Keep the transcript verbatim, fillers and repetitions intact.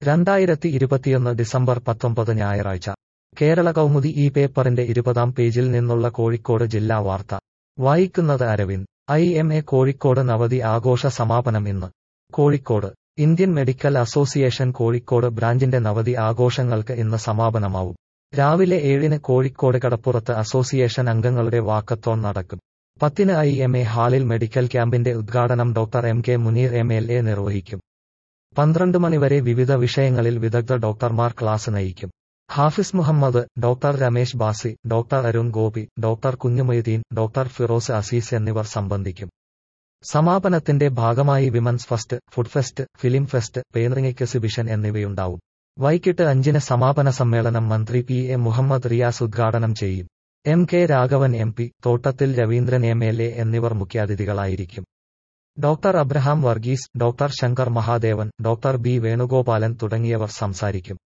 രണ്ടായിരത്തി ഇരുപത്തിയൊന്ന് ഡിസംബർ പത്തൊമ്പത് ഞായറാഴ്ച കേരള കൗമുദി ഈ പേപ്പറിന്റെ ഇരുപതാം പേജിൽ നിന്നുള്ള കോഴിക്കോട് ജില്ലാ വാർത്ത വായിക്കുന്നത് Aravind. I M A Kozhikode നവതി ആഘോഷ സമാപനം ഇന്ന്. Kozhikode Indian medical association Kozhikode ബ്രാഞ്ചിന്റെ നവതി ആഘോഷങ്ങൾക്ക് ഇന്ന് സമാപനമാവും. രാവിലെ ഏഴിന് കോഴിക്കോട് കടപ്പുറത്ത് അസോസിയേഷൻ അംഗങ്ങളുടെ വാക്കത്തോൺ നടക്കും. പത്തിന് ഐ എം എ ഹാളിൽ മെഡിക്കൽ ക്യാമ്പിന്റെ ഉദ്ഘാടനം doctor M K Muneer M L A നിർവഹിക്കും. പന്ത്രണ്ട് മണിവരെ വിവിധ വിഷയങ്ങളിൽ വിദഗ്ധ ഡോക്ടർമാർ ക്ലാസ് നയിക്കും. Hafiz Muhammad, doctor Ramesh Basi, doctor Arun Gopi, doctor Kunjumoideen, doctor Firoz Aziz എന്നിവർ സംബന്ധിക്കും. സമാപനത്തിന്റെ ഭാഗമായി women's first, food fest, film fest, painting exhibition എന്നിവയുണ്ടാവും. വൈകിട്ട് അഞ്ചിന് സമാപന സമ്മേളനം മന്ത്രി പി എ മുഹമ്മദ് റിയാസ് ഉദ്ഘാടനം ചെയ്യും. M K Raghavan M P, Thottathil Raveendran M L A എന്നിവർ മുഖ്യാതിഥികളായിരിക്കും. Doctor Abraham Varghese, doctor Shankar Mahadevan, doctor B Venugopalan തുടങ്ങിയവർ സംസാരിക്കും.